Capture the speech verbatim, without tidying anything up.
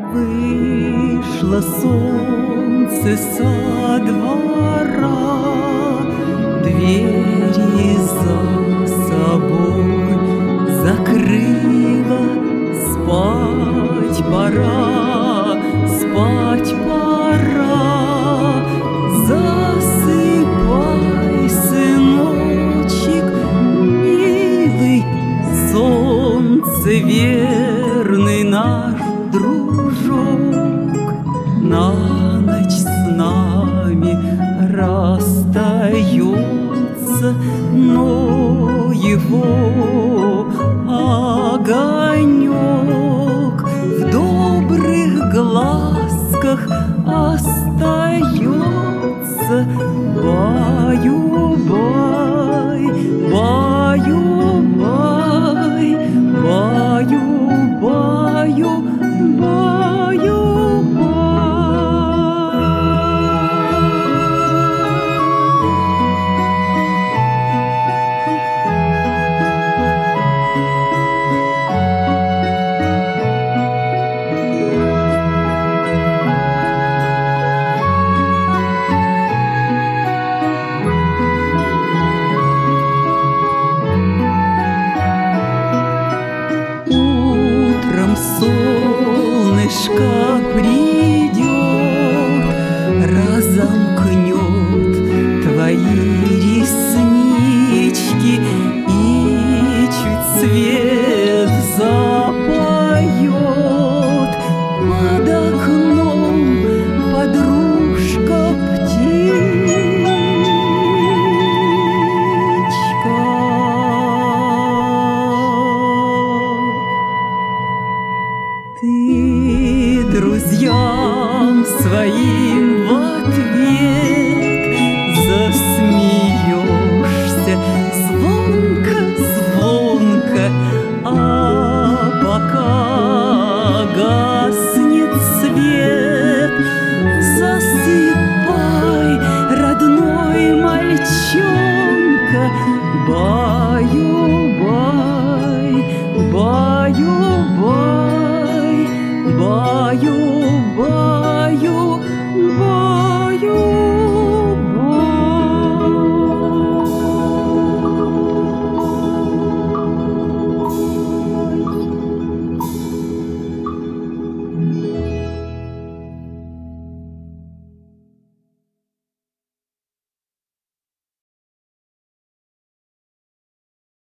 Вышло солнце со двора, двери за собой закрыла. Спать пора, спать пора. Засыпай, сыночек милый, солнце верный наш дружок на ночь с нами расстается, но его огонек в добрых глазках остается. Баю-бай, баю-бай, баю-баю, баю-бай. Солнышко придет, разомкнет твои реснички и чуть свет запоет под окном подружка птичка. Ты друзьям своим в ответ